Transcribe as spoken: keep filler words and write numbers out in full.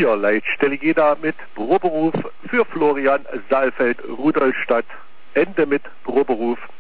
vier Leitstelle jeder mit Proberuf für Florian Saalfeld, Rudolstadt. Ende mit Proberuf.